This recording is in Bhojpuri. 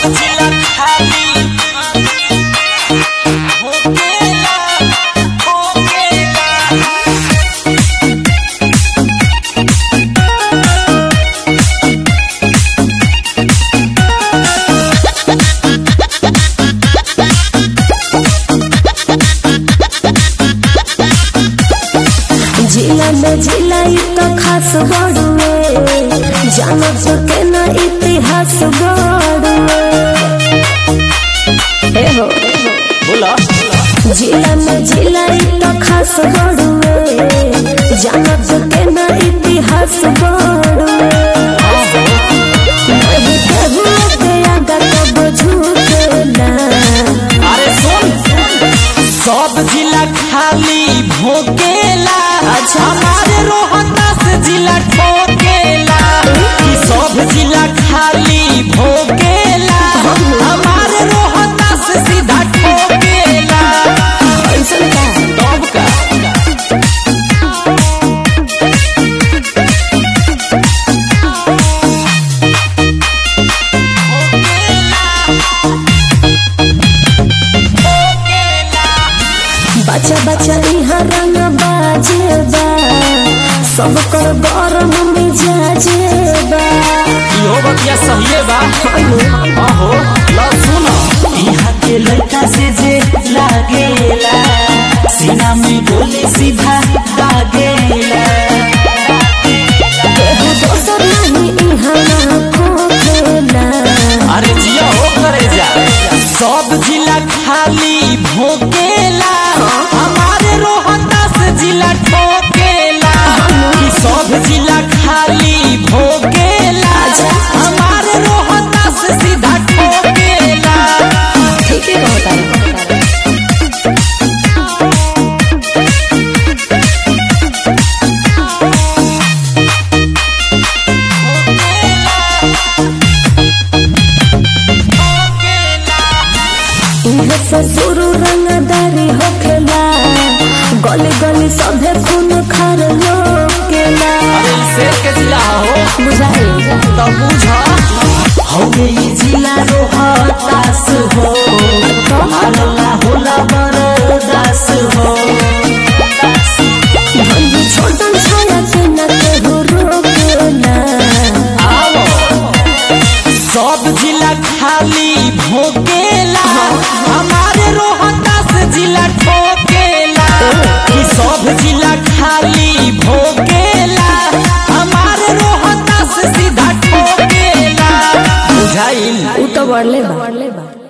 जिला खाली होकेला होकेला। जिला में जिलाई तो खास बड़ुए जानत के ना इतिहास बड़ुए हो बोला जिला में जिलाई तो खास बड़ुए जानत के ना इतिहास बड़ुए नहीं कहू के आगा कब झुकेला। अरे सुन सब जिला खाली भोकेला हमारे रोहतास जिला ठोकेला कि सब जिला खाली भोकेला हमारे रोहतास सीधा ठोकेला। तब का बच्चा बच्चा यहाँ रंग बाजेबा सब कर गरम मिजाजेबा। इहो बतिया सही बा आहो ला सुनो यहाँ के लड़का से जे लागेला सीना में गोली सीधा दागेला। केहू दोसर नहीं यहाँ खोखेला। अरे जिया हो करे जा सब जिला खाली भोकेला हमारे रोहतास जिला ठोकेला कि सब जिला खाली भोकेला हमारे रोहतास सीधा ठोकेला। ठीक है ससुर रंगदारी होखेला गली गली सभे खून खार लोकेला। अरे शेर के जिला हो बुझाई तो बुझा हवे ई जिला रोहतास हो हल्ला होला बरदास हो। भंडू छोटन छाया के न केहू रोकेला। आओ सब जिला खाली भोकेला हमारे रोहतास जिला ठोकेला कि सब जिला खाली भोकेला हमारे रोहतास सीधा ठोकेला। बुझाइल उ तो बढ़ले बा।